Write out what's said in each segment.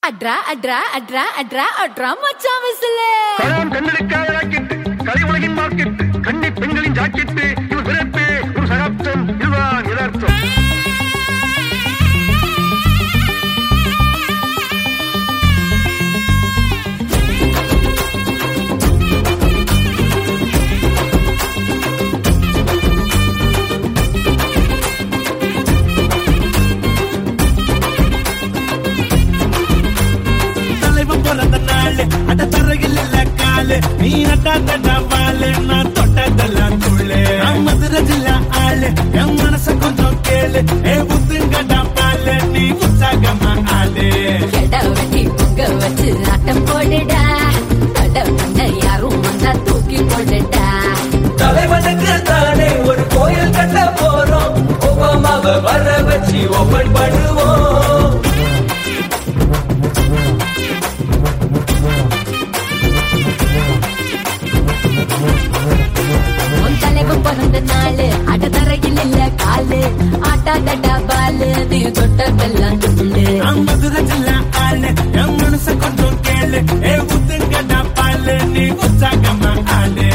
அட்ரா அட்ரா அட்ரா அட்ரா அட்ரா மச்சான் விசிலே கலாம் கண்களுக்காக ராக்கெட்டு கலை உலகின் மார்க்கெட்டு கண்ணி பெண்களின் ஜாக்கெட்டு இது பிறப்பு ஒரு சகாப்தம் இதுதான் யதார்த்தம். நீ நட்டாலே நான் தொட்டதெல்லாம் துள்ளே மதுரை ஜில்லா ஆளு என் மனச கொஞ்சம் கேளு புத்துங்கடா பாலு நீ உற்சாகமா ஆளு வெட்டி புக்க வச்சு ஆட்டம் போடுடா யாரும் வந்தா தூக்கி போடுடா தலைவனுக்கு தானே ஒரு கோயில் கட்ட போறோம் ஒபாமாவை வர வச்சு ஓபன் பண்ணுவோம். பிறந்த நாளு அட தரையில் இல்ல காலு ஆட்டாடா பாலு நீ தொட்டதெல்லாம் துள்ளு மதுரை ஜில்லா ஆளு என் மனச கொஞ்சம் கேளு புத்துங்கடா பாலு நீ உற்சாகமா ஆளு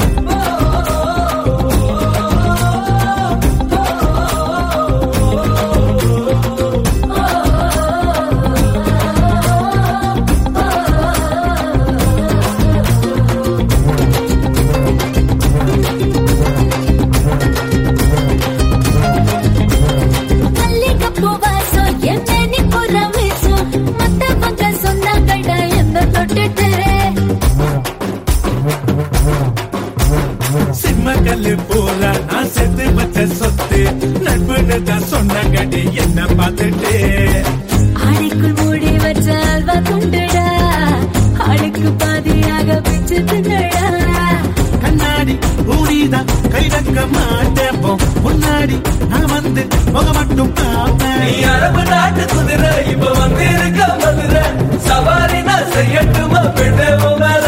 போல நான் செத்து வச்ச சொத்து நட்புன்னு தான் சொன்னங்கடி என்ன பார்த்துட்டு ஆளுக்குள் மூடி வச்ச அல்வா துண்டுடா ஆளுக்கு பாதியாக பிச்சு தின்னடா கண்ணாடி ஊடிதான் கை வைக்க மாட்டேன் முன்னாடி நான் வந்து முக மட்டும் பார்ப்பேன். நீ அரபு நாட்டு குதிரை இப்ப வந்து இருக்க மதுரை சவாரி நான் செய்யட்டுமா பெண்ணே மேல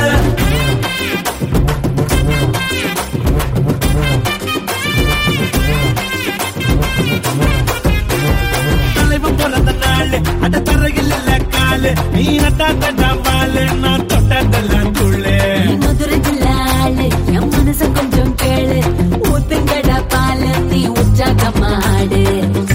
அட தரையில் இல்ல காலு நீ நட்டாதடா பாலு நான் தொட்டதெல்லாம் துள்ளே மதுரை ஜில்லாளு என் மனச கொஞ்சம் கேளு ஊத்துங்கடா பாலு நீ உற்சாகமாடு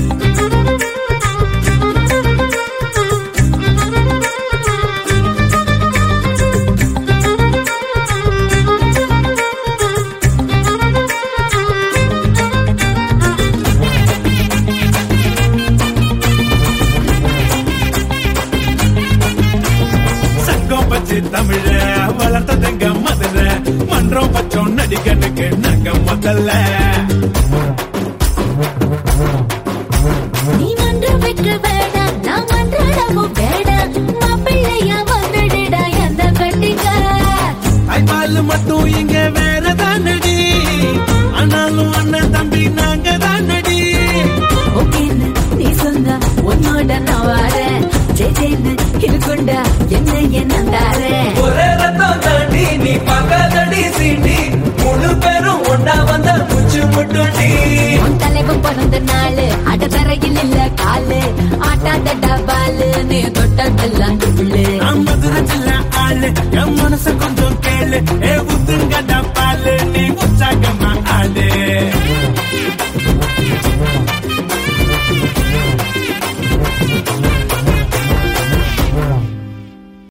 தமிழ வளர்த்ததுங்க மதுரை மன்றம் பச்சோம் நடிகனுக்கு நாங்க முதல்ல நீ மன்றம் வைக்க வேடாம் நான் மன்றடமும் வேடாம் மாப்பிள்ளையா வந்துடுடா எந்த கட்டிக்க ஐபாலு மட்டும் இங்க வேறதான் நடி ஆனாலும் அண்ணன் தம்பி நாங்க தான் நடி ஓகேன்னு நீ சொன்னா உன்னோட நான் வரேன் ஜெய் ஜெயின்னு இருக்குண்டா என்ன தாரே ஒரே ரத்தம் தாண்டி நீ பக்காதடி சீண்டி முழு பேரும் ஒன்னா வந்த முச்சு முட்டுண்டி உன் தலைவன் பிறந்த நாளு அட தரையில் இல்ல காலு ஆட்டாடா பாலு நீ தொட்டதெல்லாம் துள்ளு மதுரை ஜில்லா ஆளு